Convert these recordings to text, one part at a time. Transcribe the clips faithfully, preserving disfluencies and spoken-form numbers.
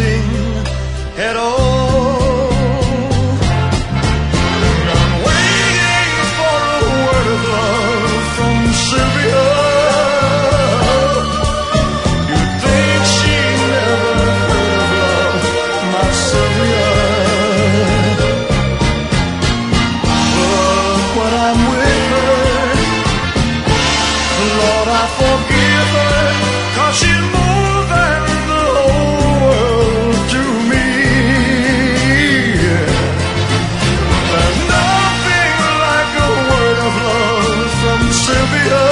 nothing at all. I'm waiting for a word of love from Sylvia. You'd think she never heard of love, my Sylvia. But when I'm with her, Lord, I forgive her, 'cause she's more than the whole world to me. There's nothing like a word of love from Sylvia.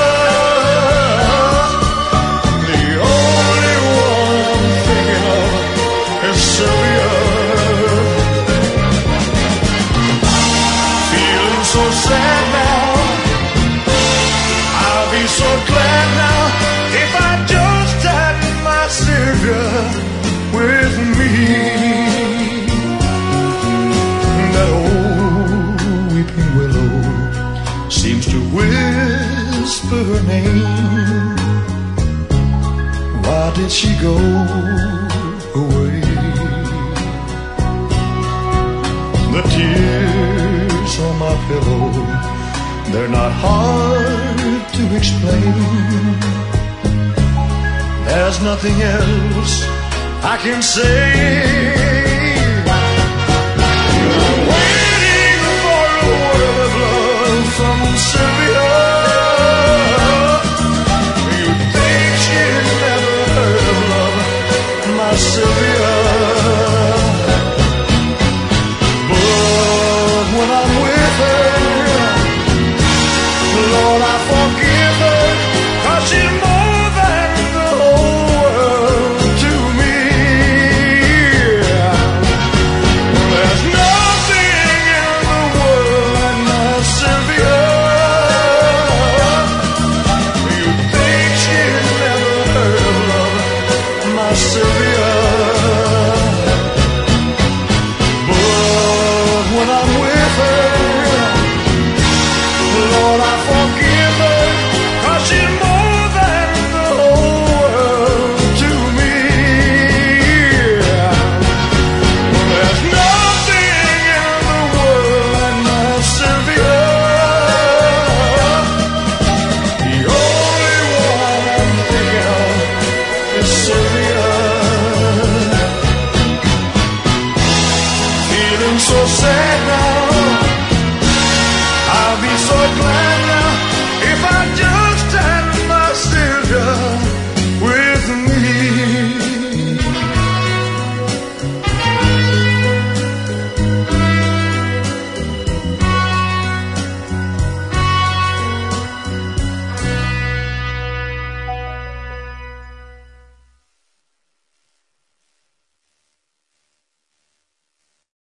The only one I'm thinking of is Sylvia. Feeling so sad now, I'll be so glad now if I just had my Sylvia with me. That old weeping willow seems to whisper her name. Why did she go away? The tears on my pillow, they're not hard to explain. There's nothing else I can say. I'm waiting for a word of love from Sylvia.